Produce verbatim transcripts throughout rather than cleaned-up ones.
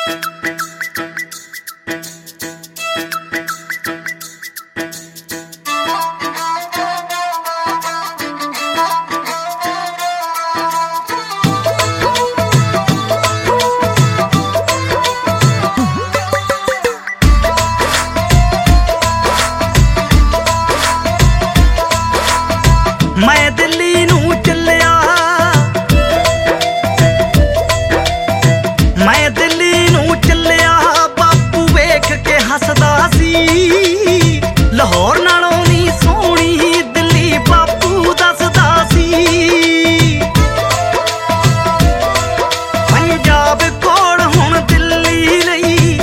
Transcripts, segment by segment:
मैं दिल्ली नू चलिया, मैं दिल्ली नू चलिया, बापू वेख के हसदा सी। लाहौर नालों नी सोहनी दिल्ली बापू दसदा सी। पंजाब कोल हुण दिल्ली लई,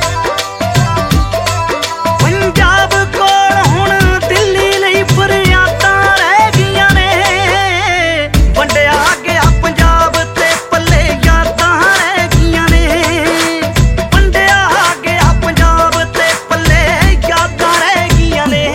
पंजाब कोल हुण दिल्ली लई फरियादां रह गईयां ने। वंडिया गया पंजाब ते पल्ले यादां रह गईयां ने। वंडिया गया पंजाब ते पल्ले यादां रह गईयां ने।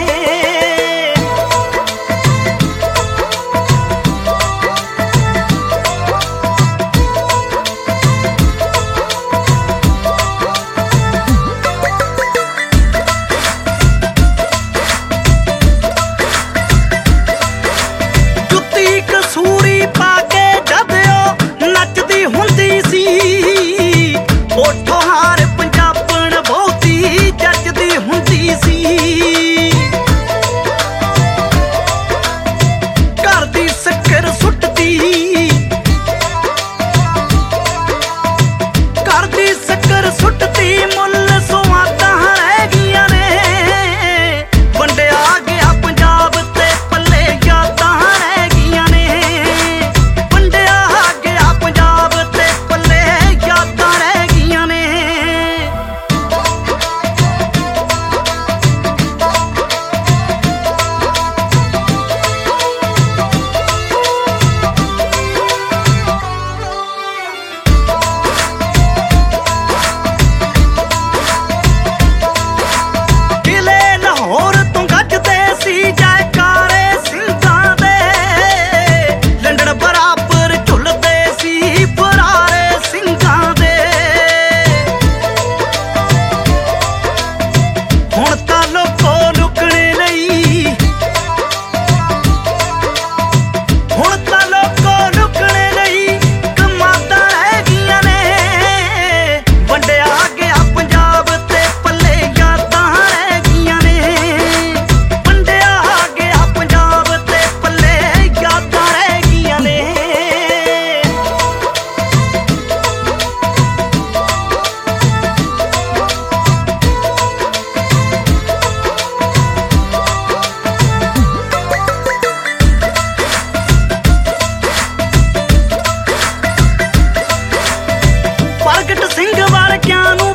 जुत्ती कसूरी पा के जद ओ नचदी हुंदी सी। ओठों हार पंजाबण बहुती जचदी हुंदी सी। घर दी शक्कर सुटदी, घर दी शक्कर सुटदी, मुੱਲ सुआदां रह गईयां ने। वंडिया गया पंजाब ते पल्ले यादां रह गईयां ने। वंडिया गया पंजाब ते पल्ले यादां रह गईयां ने। किले लाहौर तो गजदे सी जयकारे सिंघां दे। लंडन बराबर झुलदे सी फरारे सिंघां दे। हुण तां लोको लुकणे लई, हुण तां लोको लुकणे लई कमादां रह गईयां ने। वंडिया गया पंजाब ते पल्ले यादां रह गईयां ने। वंडिया गया पंजाब ते पल्ले यादां रह गईयां ने। प्रगट सिंह वर्गिਆਂ ਨੂੰ